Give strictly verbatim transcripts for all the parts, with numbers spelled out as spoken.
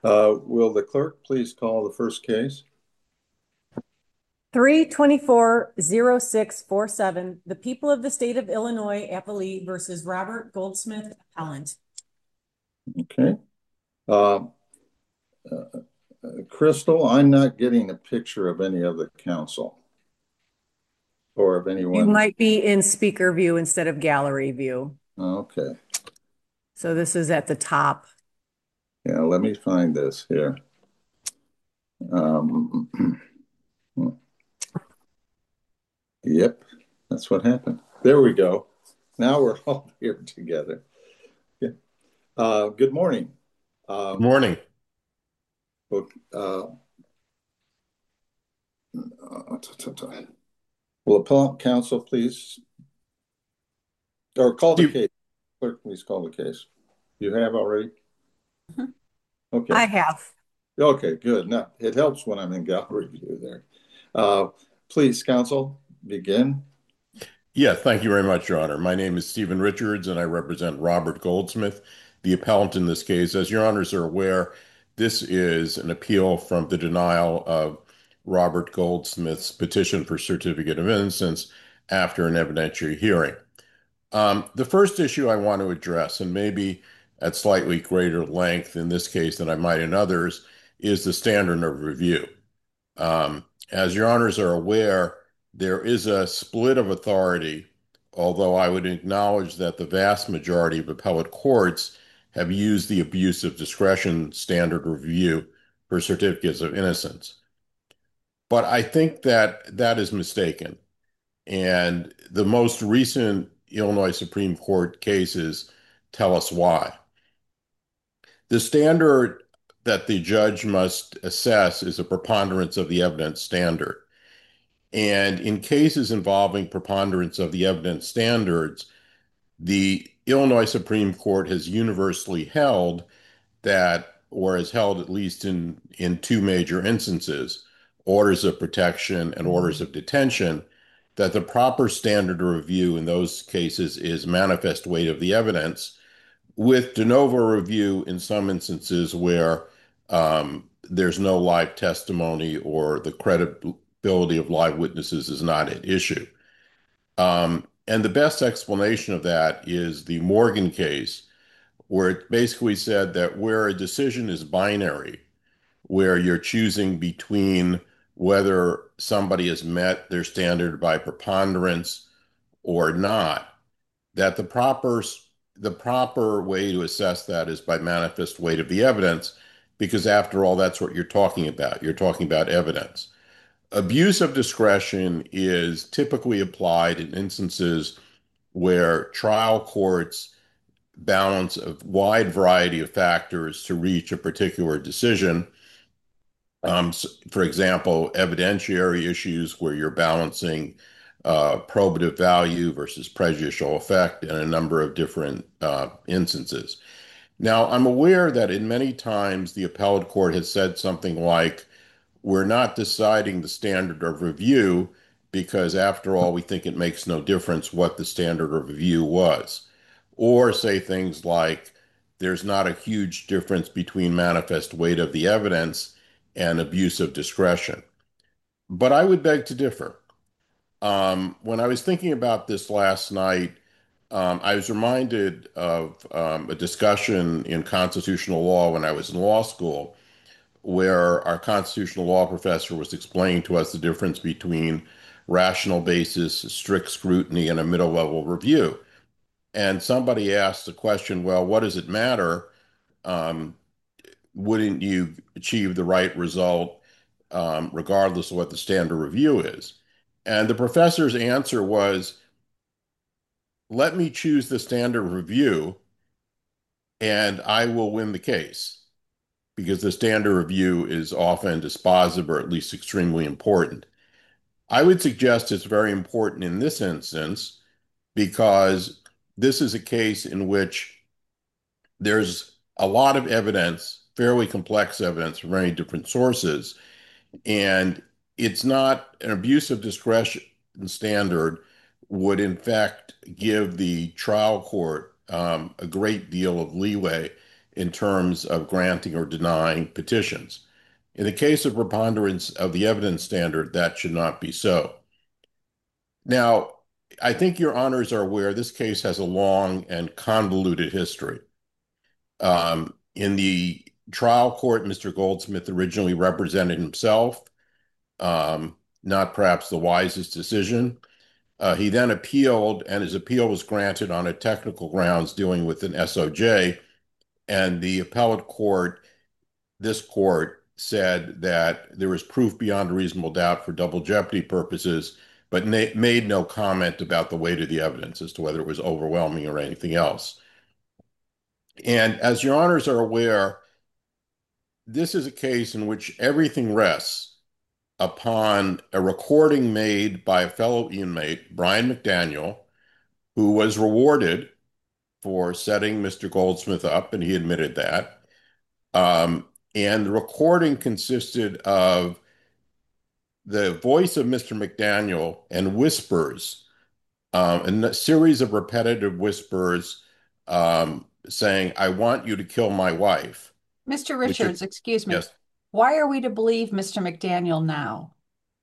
Uh, will the clerk please call the first case? three twenty-four zero six four seven, the people of the state of Illinois, Appalachia versus Robert Goldsmith, appellant. Okay. Uh, uh, Crystal, I'm not getting a picture of any of the council or of You anyone. might be in speaker view instead of gallery view. Okay. So this is at the top. Yeah, let me find this here. Um, yep, that's what happened. There we go. Now we're all here together. Yeah. Uh, good morning. Um, Morning. well, uh, uh, will appellant counsel please, or call the Steve, case? Clerk, please call the case. You have already? Okay. I have. Okay, good. Now, it helps when I'm in gallery view there. Uh, please, counsel, begin. yeah, thank you very much, Your Honor. My name is Stephen Richards, and I represent Robert Goldsmith, the appellant in this case. As Your Honors are aware, this is an appeal from the denial of Robert Goldsmith's petition for certificate of innocence after an evidentiary hearing. Um, the first issue I want to address, and maybe at slightly greater length in this case than I might in others, is the standard of review. Um, as your honors are aware, there is a split of authority, although I would acknowledge that the vast majority of appellate courts have used the abuse of discretion standard review for certificates of innocence. But I think that that is mistaken. And the most recent Illinois Supreme Court cases tell us why. The standard that the judge must assess is a preponderance of the evidence standard. And in cases involving preponderance of the evidence standards, the Illinois Supreme Court has universally held that, or has held at least in, in two major instances, orders of protection and orders of detention, that the proper standard of review in those cases is manifest weight of the evidence, with de novo review in some instances where um, there's no live testimony or the credibility of live witnesses is not at issue. Um, and the best explanation of that is the Morgan case, where it basically said that where a decision is binary, where you're choosing between whether somebody has met their standard by preponderance or not, that the proper the proper way to assess that is by manifest weight of the evidence, because after all, that's what you're talking about. You're talking about evidence. Abuse of discretion is typically applied in instances where trial courts balance a wide variety of factors to reach a particular decision. Um, for example, evidentiary issues where you're balancing uh, probative value versus prejudicial effect in a number of different uh, instances. Now, I'm aware that in many times the appellate court has said something like, we're not deciding the standard of review because, after all, we think it makes no difference what the standard of review was. Or say things like, there's not a huge difference between manifest weight of the evidence and abuse of discretion. But I would beg to differ. Um, when I was thinking about this last night, um, I was reminded of um, a discussion in constitutional law when I was in law school, where our constitutional law professor was explaining to us the difference between rational basis, strict scrutiny, and a middle level review. And somebody asked the question, well, what does it matter? Um, wouldn't you achieve the right result um, regardless of what the standard review is? And the professor's answer was, let me choose the standard review and I will win the case, because the standard review is often dispositive or at least extremely important. I would suggest it's very important in this instance because this is a case in which there's a lot of evidence, fairly complex evidence from many different sources, and it's not an abuse of discretion standard would in fact give the trial court um, a great deal of leeway in terms of granting or denying petitions. In the case of preponderance of the evidence standard, that should not be so. Now, I think your honors are aware this case has a long and convoluted history. Um, in the trial court, Mister Goldsmith originally represented himself, um, not perhaps the wisest decision. Uh, he then appealed, and his appeal was granted on a technical grounds dealing with an S O J. And the appellate court, this court, said that there was proof beyond a reasonable doubt for double jeopardy purposes, but made no comment about the weight of the evidence as to whether it was overwhelming or anything else. And as your honors are aware, this is a case in which everything rests upon a recording made by a fellow inmate, Brian McDaniel, who was rewarded for setting Mister Goldsmith up, and he admitted that. Um, and the recording consisted of the voice of Mister McDaniel and whispers, um, and a series of repetitive whispers um, saying, "I want you to kill my wife." Mister Which are, Richards, excuse me. yes. Why are we to believe Mister McDaniel now?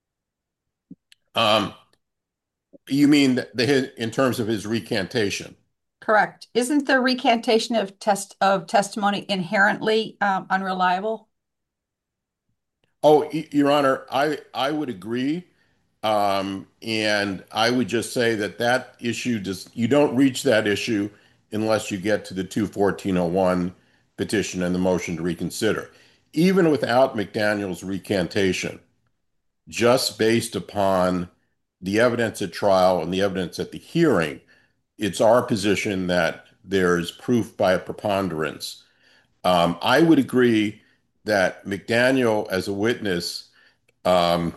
Um, you mean the, in terms of his recantation? Correct. Isn't the recantation of test of testimony inherently um, unreliable? Oh, Your Honor, I I would agree. Um, and I would just say that that issue does, you don't reach that issue unless you get to the two fourteen oh one petition and the motion to reconsider. Even without McDaniel's recantation, just based upon the evidence at trial and the evidence at the hearing, it's our position that there's proof by a preponderance. Um, I would agree that McDaniel, as a witness, um,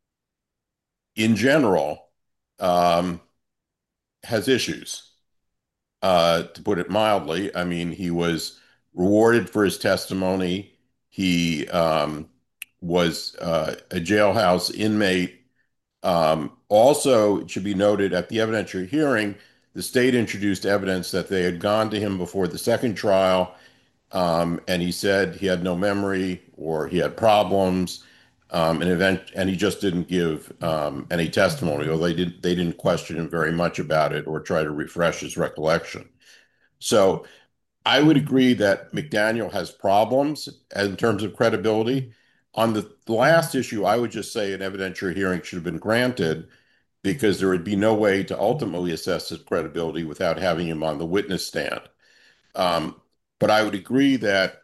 in general, um, has issues, uh, to put it mildly. I mean, he was rewarded for his testimony. He um, was uh, a jailhouse inmate. Um, also, it should be noted at the evidentiary hearing, the state introduced evidence that they had gone to him before the second trial, um, and he said he had no memory or he had problems, um, and event, and he just didn't give um, any testimony, or they didn't they didn't question him very much about it or try to refresh his recollection. So I would agree that McDaniel has problems in terms of credibility. On the last issue, I would just say an evidentiary hearing should have been granted because there would be no way to ultimately assess his credibility without having him on the witness stand. Um, but I would agree that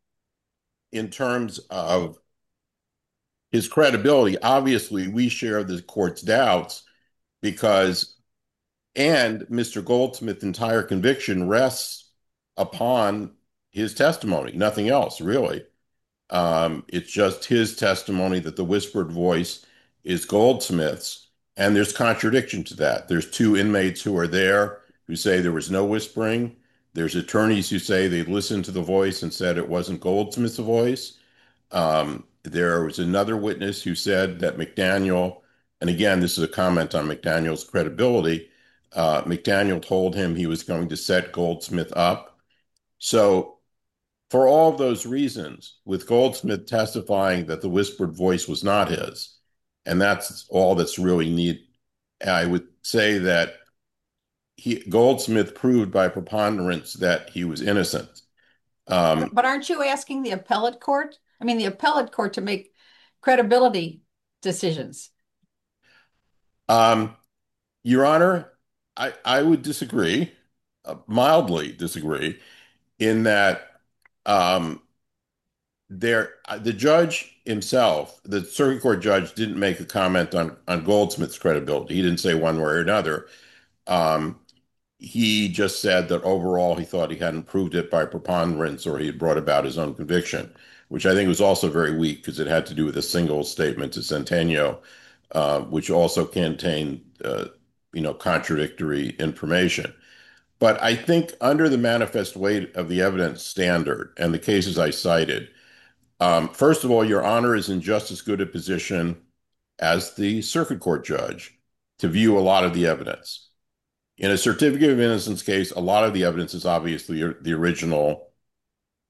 in terms of his credibility, obviously we share the court's doubts because, and Mister Goldsmith's entire conviction rests upon his testimony, nothing else really. Um, it's just his testimony that the whispered voice is Goldsmith's, and there's contradiction to that. There's two inmates who are there who say there was no whispering. There's attorneys who say they listened to the voice and said it wasn't Goldsmith's voice. Um, there was another witness who said that McDaniel, and again, this is a comment on McDaniel's credibility, uh, McDaniel told him he was going to set Goldsmith up. So for all of those reasons, with Goldsmith testifying that the whispered voice was not his, and that's all that's really neat, I would say that he, Goldsmith proved by preponderance that he was innocent. Um, But aren't you asking the appellate court? I mean, the appellate court to make credibility decisions. um, Your Honor, I, I would disagree, uh, mildly disagree, in that um, there the judge himself, the circuit court judge, didn't make a comment on on Goldsmith's credibility. He didn't say one way or another. Um, he just said that overall he thought he hadn't proved it by preponderance or he had brought about his own conviction, which I think was also very weak because it had to do with a single statement to Centennial, uh, which also contained, uh, you know, contradictory information. But I think under the manifest weight of the evidence standard and the cases I cited, um, first of all, Your Honor is in just as good a position as the circuit court judge to view a lot of the evidence. In a certificate of innocence case, a lot of the evidence is obviously the original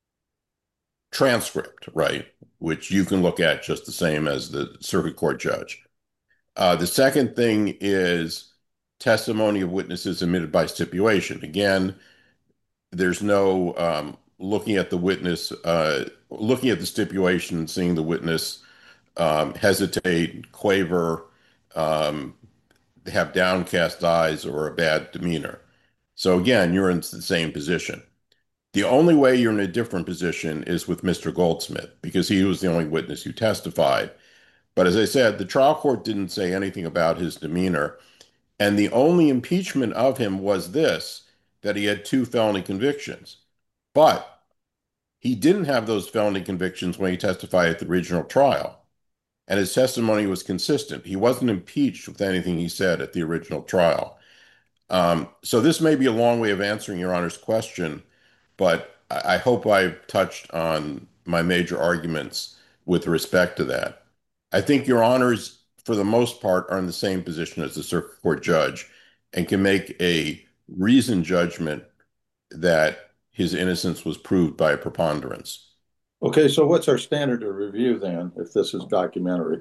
transcript, right? Which you can look at just the same as the circuit court judge. Uh, the second thing is testimony of witnesses admitted by stipulation. Again, there's no um, looking at the witness, uh, looking at the stipulation and seeing the witness um, hesitate, quaver, um, have downcast eyes, or a bad demeanor. So again, you're in the same position. The only way you're in a different position is with Mister Goldsmith, because he was the only witness who testified. But as I said, the trial court didn't say anything about his demeanor. And the only impeachment of him was this, that he had two felony convictions. But he didn't have those felony convictions when he testified at the original trial. And his testimony was consistent. He wasn't impeached with anything he said at the original trial. Um, so this may be a long way of answering Your Honor's question, but I, I hope I've touched on my major arguments with respect to that. I think Your Honors, for the most part, are in the same position as the circuit court judge and can make a reasoned judgment that his innocence was proved by a preponderance. Okay, so what's our standard of review then, if this is documentary?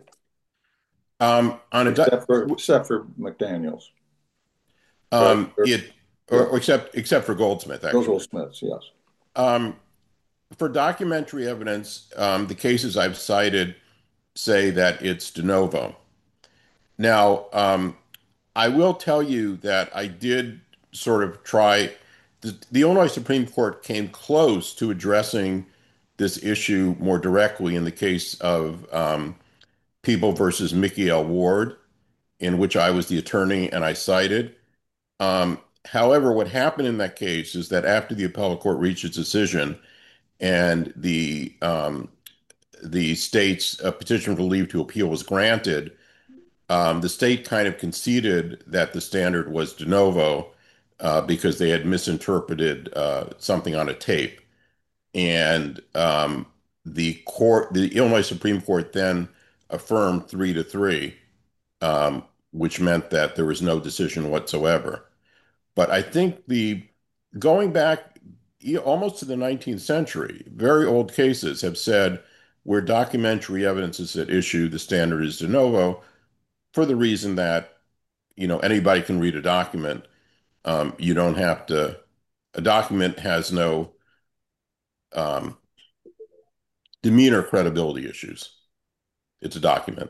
Um, on a except for except for McDaniels. Um, or, it or, or except except for Goldsmith, actually. Goldsmiths, yes. Um, for documentary evidence, um, the cases I've cited say that it's de novo. Now, um, I will tell you that I did sort of try. The, the Illinois Supreme Court came close to addressing this issue more directly in the case of um, People versus Mickey L. Ward, in which I was the attorney and I cited. Um, however, what happened in that case is that after the appellate court reached its decision and the um, the state's uh, petition for leave to appeal was granted, um, the state kind of conceded that the standard was de novo uh, because they had misinterpreted uh, something on a tape. And um, the court, the Illinois Supreme Court then affirmed three to three, um, which meant that there was no decision whatsoever. But I think the going back almost to the nineteenth century, very old cases have said where documentary evidence is at issue, the standard is de novo for the reason that, you know, anybody can read a document. Um, you don't have to, a document has no um, demeanor credibility issues. It's a document.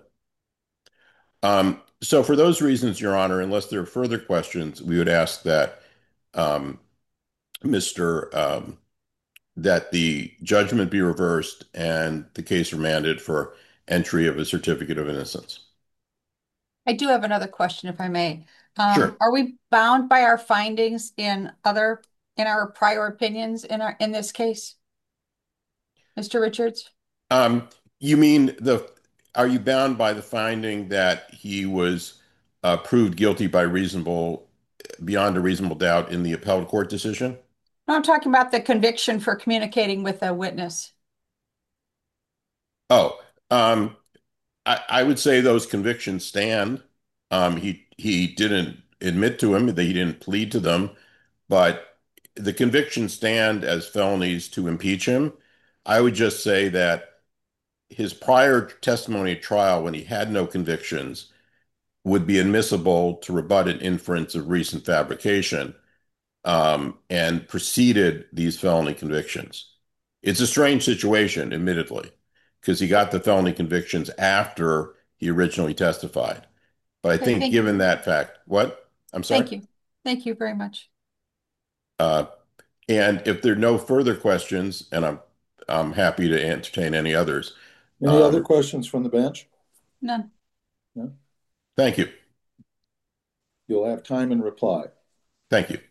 Um, so for those reasons, Your Honor, unless there are further questions, we would ask that um, Mister Um, that the judgment be reversed and the case remanded for entry of a certificate of innocence. I do have another question, if I may. Um, Sure. Are we bound by our findings in other, in our prior opinions in our, in this case? Mister Richards? Um, you mean the, are you bound by the finding that he was uh, proved guilty by reasonable, beyond a reasonable doubt in the appellate court decision? No, I'm talking about the conviction for communicating with a witness. Oh, um, I, I would say those convictions stand. Um, he he didn't admit to them, that he didn't plead to them, but the convictions stand as felonies to impeach him. I would just say that his prior testimony at trial, when he had no convictions, would be admissible to rebut an inference of recent fabrication, um, and preceded these felony convictions. It's a strange situation, admittedly, because he got the felony convictions after he originally testified. But I Okay, think thank given you. that fact, what? I'm sorry? Thank you. Thank you very much. Uh, and if there are no further questions, and I'm I'm happy to entertain any others. Any other Um, questions from the bench? None. No? thank you. You'll have time in reply. Thank you.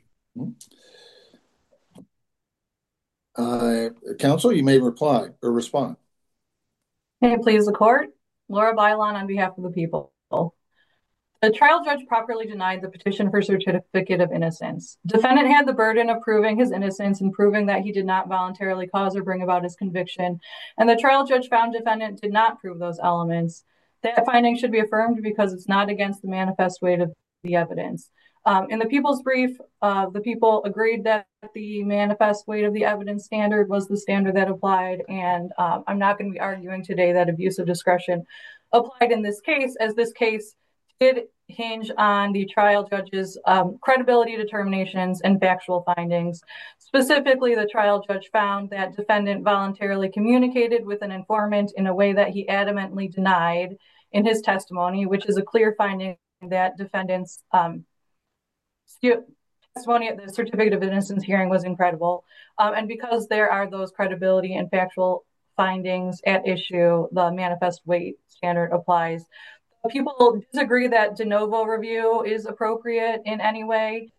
Uh, counsel, you may reply or respond. May it please the court, Laura Bailon on behalf of the people. The trial judge properly denied the petition for certificate of innocence. Defendant had the burden of proving his innocence and proving that he did not voluntarily cause or bring about his conviction, and the trial judge found defendant did not prove those elements. That finding should be affirmed because it's not against the manifest weight of the evidence. Um, in the people's brief, uh, the people agreed that the manifest weight of the evidence standard was the standard that applied, and um, I'm not going to be arguing today that abuse of discretion applied in this case, as this case did hinge on the trial judge's um, credibility determinations and factual findings. Specifically, the trial judge found that defendant voluntarily communicated with an informant in a way that he adamantly denied in his testimony, which is a clear finding that defendant's um, testimony at the certificate of innocence hearing was incredible. Um, and because there are those credibility and factual findings at issue, the manifest weight standard applies. People disagree that de novo review is appropriate in any way.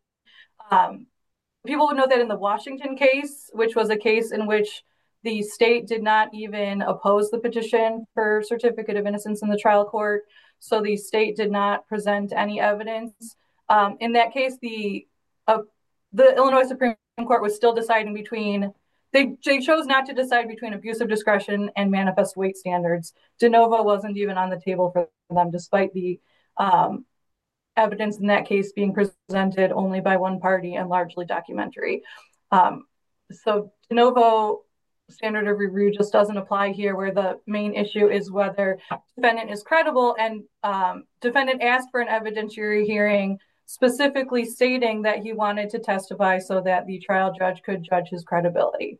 Um, people would note that in the Washington case, which was a case in which the state did not even oppose the petition for certificate of innocence in the trial court, so the state did not present any evidence. Um, in that case, the uh, the Illinois Supreme Court was still deciding between, they, they chose not to decide between abuse of discretion and manifest weight standards. De novo wasn't even on the table for them, despite the um, evidence in that case being presented only by one party and largely documentary. Um, so de novo standard of review just doesn't apply here, where the main issue is whether defendant is credible, and um, defendant asked for an evidentiary hearing specifically stating that he wanted to testify so that the trial judge could judge his credibility.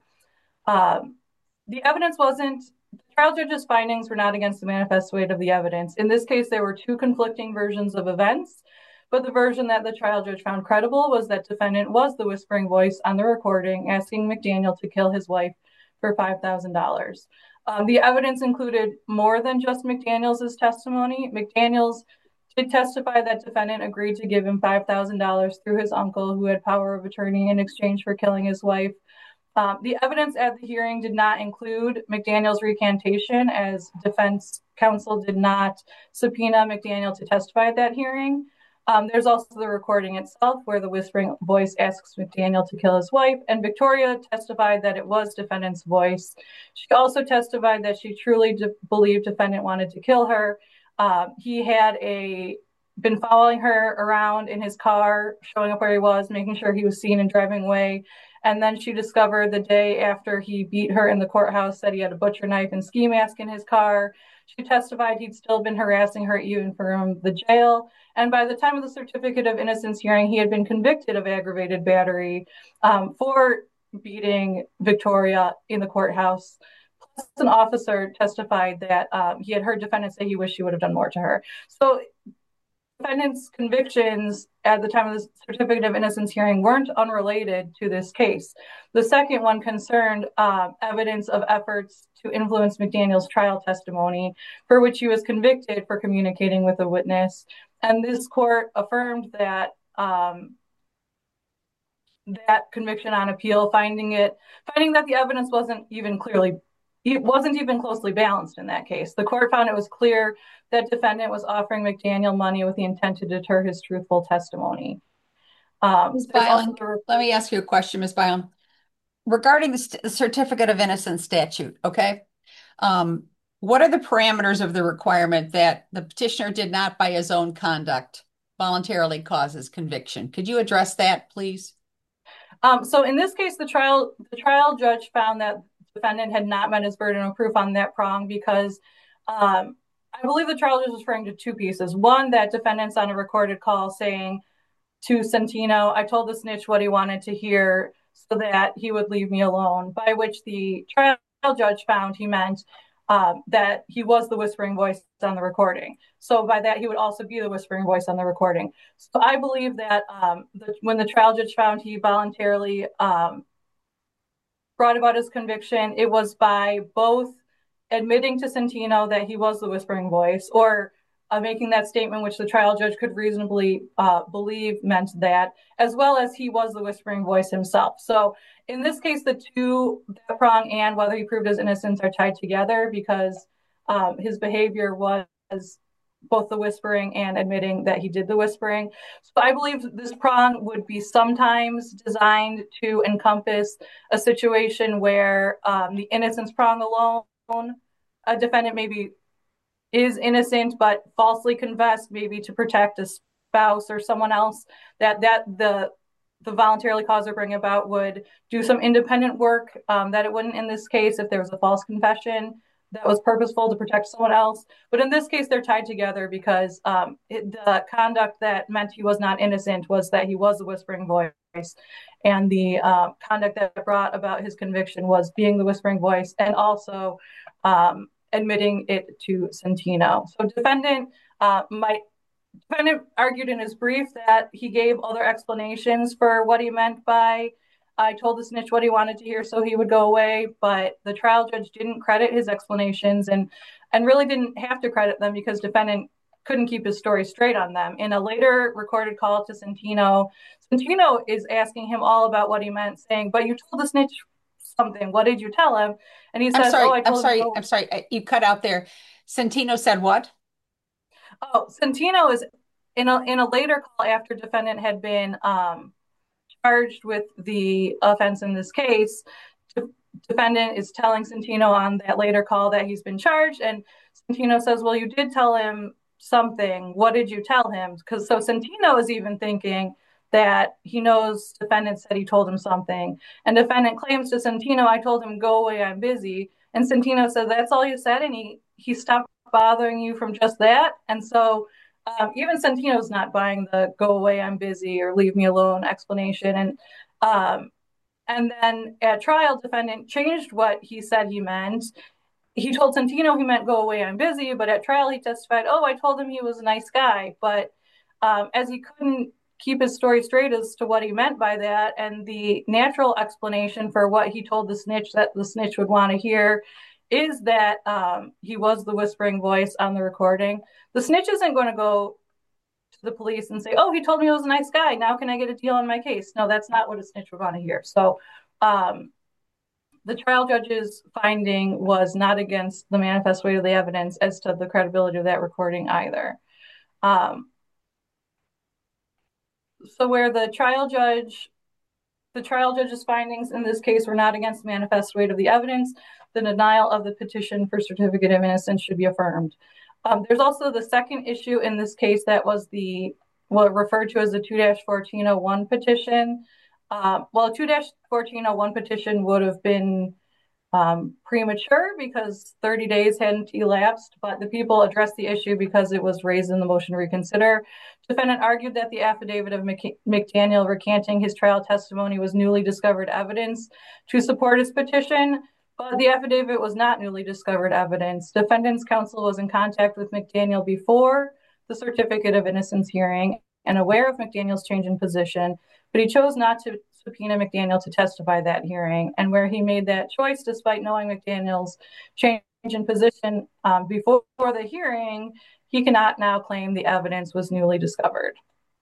Um, the evidence wasn't, the trial judge's findings were not against the manifest weight of the evidence. In this case, there were two conflicting versions of events, but the version that the trial judge found credible was that defendant was the whispering voice on the recording asking McDaniel to kill his wife for five thousand dollars. Um, the evidence included more than just McDaniels' testimony. McDaniels did testify that defendant agreed to give him five thousand dollars through his uncle, who had power of attorney, in exchange for killing his wife. Um, the evidence at the hearing did not include McDaniel's recantation, as defense counsel did not subpoena McDaniel to testify at that hearing. Um, there's also the recording itself, where the whispering voice asks McDaniel to kill his wife, and Victoria testified that it was defendant's voice. She also testified that she truly de- believed defendant wanted to kill her. Um, he had a been following her around in his car, showing up where he was, making sure he was seen and driving away. And then she discovered the day after he beat her in the courthouse that he had a butcher knife and ski mask in his car. She testified he'd still been harassing her even from the jail. And by the time of the certificate of innocence hearing, he had been convicted of aggravated battery um, for beating Victoria in the courthouse. Plus, an officer testified that um, he had heard defendant say he wished he would have done more to her. So defendant's convictions at the time of the certificate of innocence hearing weren't unrelated to this case. The second one concerned uh, evidence of efforts to influence McDaniel's trial testimony, for which he was convicted for communicating with a witness. And this court affirmed that um, that conviction on appeal, finding it, finding that the evidence wasn't even clearly, it wasn't even closely balanced in that case. The court found it was clear that defendant was offering McDaniel money with the intent to deter his truthful testimony. Um, Miz Byland, also... let me ask you a question, Miz Byland. Regarding the, st- the certificate of innocence statute, okay? Um, what are the parameters of the requirement that the petitioner did not, by his own conduct, voluntarily cause his conviction? Could you address that, please? Um, so in this case, the trial the trial judge found that the defendant had not met his burden of proof on that prong because um, I believe the trial judge was referring to two pieces. One, that defendant's on a recorded call saying to Santino, I told the snitch what he wanted to hear so that he would leave me alone, by which the trial judge found he meant um, that he was the whispering voice on the recording. So by that, he would also be the whispering voice on the recording. So I believe that um, the, when the trial judge found he voluntarily um, brought about his conviction, it was by both admitting to Santino that he was the whispering voice, or uh, making that statement, which the trial judge could reasonably uh, believe meant that, as well as he was the whispering voice himself. So in this case, the two, that prong and whether he proved his innocence, are tied together because um, his behavior was both the whispering and admitting that he did the whispering. So I believe this prong would be sometimes designed to encompass a situation where um, the innocence prong alone, a defendant maybe is innocent but falsely confessed, maybe to protect a spouse or someone else, that that the the voluntarily cause or bring about would do some independent work, um, that it wouldn't in this case if there was a false confession that was purposeful to protect someone else. But in this case, they're tied together because um, it, the conduct that meant he was not innocent was that he was the whispering voice. And the uh, conduct that brought about his conviction was being the whispering voice and also um, admitting it to Centino. So defendant uh, might defendant argued in his brief that he gave other explanations for what he meant by I told the snitch what he wanted to hear so he would go away, but the trial judge didn't credit his explanations and and really didn't have to credit them because defendant couldn't keep his story straight on them. In a later recorded call to Centino, Centino is asking him all about what he meant, saying, but you told the snitch something. What did you tell him? And he I'm says, sorry, oh, I I'm told sorry, him. I'm sorry. You cut out there. Centino said what? Oh, Centino is in a in a later call after defendant had been um, charged with the offense in this case. Defendant is telling Centino on that later call that he's been charged, and Centino says, well, you did tell him something. What did you tell him? Because so Centino is even thinking that he knows defendant said he told him something, and defendant claims to Centino, I told him, go away, I'm busy. And Centino says, that's all you said, and he he stopped bothering you from just that. And so um, even Centino's not buying the go away, I'm busy, or leave me alone explanation. And um, and then at trial, defendant changed what he said he meant. He told Centino he meant go away, I'm busy, but at trial he testified, oh, I told him he was a nice guy. But um, as he couldn't keep his story straight as to what he meant by that, and the natural explanation for what he told the snitch that the snitch would want to hear is that um, he was the whispering voice on the recording. The snitch isn't going to go to the police and say, oh, he told me he was a nice guy. Now can I get a deal on my case? No, that's not what a snitch would want to hear. So um, the trial judge's finding was not against the manifest weight of the evidence as to the credibility of that recording either. Um, so where the trial judge, the trial judge's findings in this case were not against the manifest weight of the evidence, the denial of the petition for certificate of innocence should be affirmed. Um, there's also the second issue in this case that was the what referred to as the two dash fourteen oh one petition. Uh, well, a two dash fourteen oh one petition would have been um, premature because thirty days hadn't elapsed, but the people addressed the issue because it was raised in the motion to reconsider. Defendant argued that the affidavit of McDaniel recanting his trial testimony was newly discovered evidence to support his petition, but the affidavit was not newly discovered evidence. Defendant's counsel was in contact with McDaniel before the certificate of innocence hearing and aware of McDaniel's change in position, but he chose not to subpoena McDaniel to testify that hearing. And where he made that choice, despite knowing McDaniel's change in position um, before the hearing, he cannot now claim the evidence was newly discovered.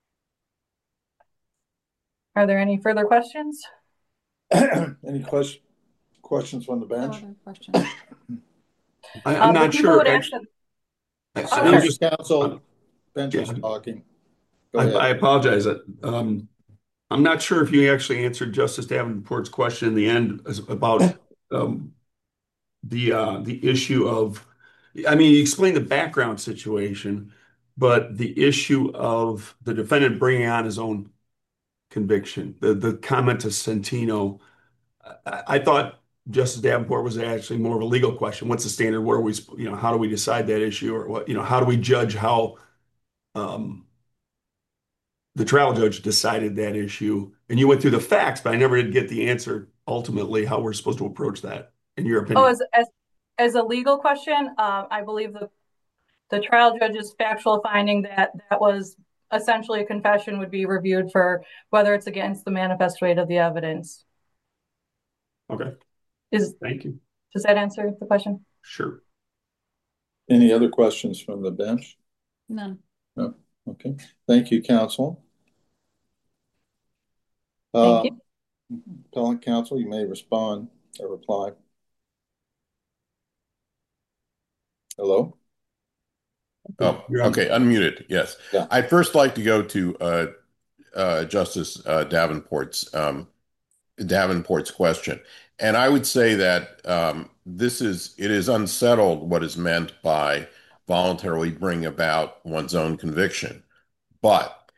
Are there any further questions? Any question, questions from the bench? No questions. I, I'm um, not sure. Actually, I, oh, I'm sure. just, Counsel, bench is yeah. talking. Go I, ahead. I apologize. Um, I'm not sure if you actually answered Justice Davenport's question in the end as- about um, the uh, the issue of, I mean, you explained the background situation, but the issue of the defendant bringing on his own conviction, the the comment to Centino, I, I thought Justice Davenport was actually more of a legal question. What's the standard? Where are we, you know, how do we decide that issue, or what, you know, how do we judge how um, the trial judge decided that issue? And you went through the facts, but I never did get the answer ultimately how we're supposed to approach that, in your opinion. Oh, as as, as a legal question, um, I believe the the trial judge's factual finding that that was essentially a confession would be reviewed for whether it's against the manifest weight of the evidence. Okay. Is Thank you. Does that answer the question? Sure. Any other questions from the bench? None. No. Okay. Thank you, counsel. Thank uh, you. Appellant counsel, you may respond or reply. Hello? Oh, You're on. okay, unmuted, yes. Yeah. I'd first like to go to uh, uh, Justice uh, Davenport's um, Davenport's question. And I would say that um, this is, it is unsettled what is meant by voluntarily bring about one's own conviction. But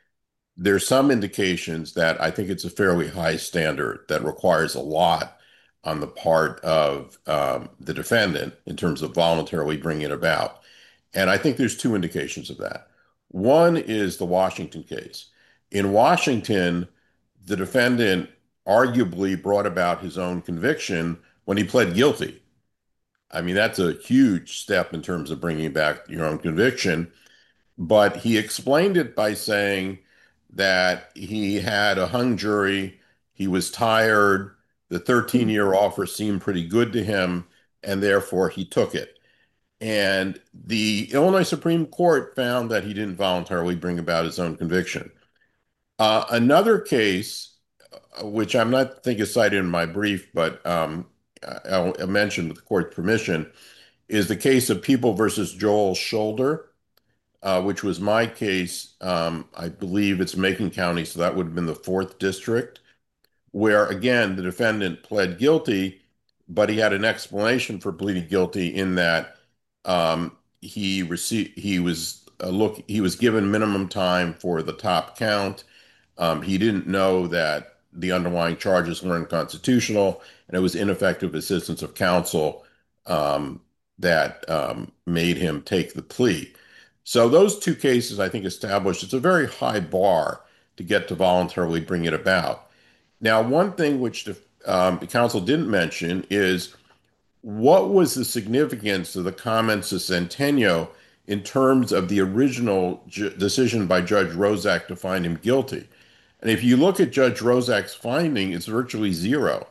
there's some indications that I think it's a fairly high standard that requires a lot on the part of um, the defendant in terms of voluntarily bringing it about. And I think there's two indications of that. One is the Washington case. In Washington, the defendant arguably brought about his own conviction when he pled guilty. I mean, that's a huge step in terms of bringing back your own conviction. But he explained it by saying that he had a hung jury, he was tired, the thirteen year offer seemed pretty good to him, and therefore he took it. And the Illinois Supreme Court found that he didn't voluntarily bring about his own conviction. Uh, another case, uh, which I'm not think is cited in my brief, but um, I'll, I'll mention with the court's permission, is the case of People versus Joel Shoulder, uh, which was my case. Um, I believe it's Macon County, so that would have been the fourth district, where again the defendant pled guilty, but he had an explanation for pleading guilty in that um, he received he was uh, look he was given minimum time for the top count. Um, he didn't know that the underlying charges weren't constitutional, and it was ineffective assistance of counsel um, that um, made him take the plea. So those two cases, I think, established it's a very high bar to get to voluntarily bring it about. Now, one thing which the, um, the council didn't mention is what was the significance of the comments of Centennial in terms of the original ju- decision by Judge Rozak to find him guilty? And if you look at Judge Rozak's finding, it's virtually zero.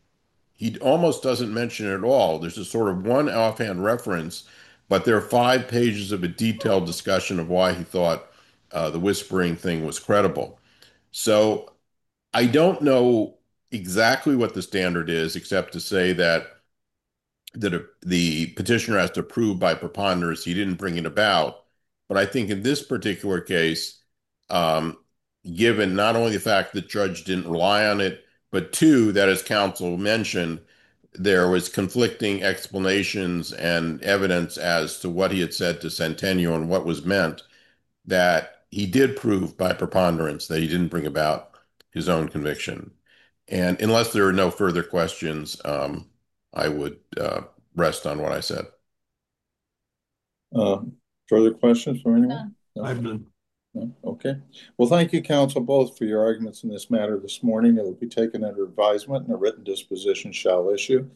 He almost doesn't mention it at all. There's a sort of one offhand reference, but there are five pages of a detailed discussion of why he thought uh, the whispering thing was credible. So I don't know exactly what the standard is, except to say that that a, the petitioner has to prove by preponderance he didn't bring it about. But I think in this particular case, um, given not only the fact that judge didn't rely on it, but two, that as counsel mentioned, there was conflicting explanations and evidence as to what he had said to Centennial and what was meant, that he did prove by preponderance that he didn't bring about his own conviction. And unless there are no further questions, um, I would uh, rest on what I said. Uh, further questions from anyone? No. I've none. No? Okay. Well, thank you, counsel, both for your arguments in this matter this morning. It will be taken under advisement and a written disposition shall issue.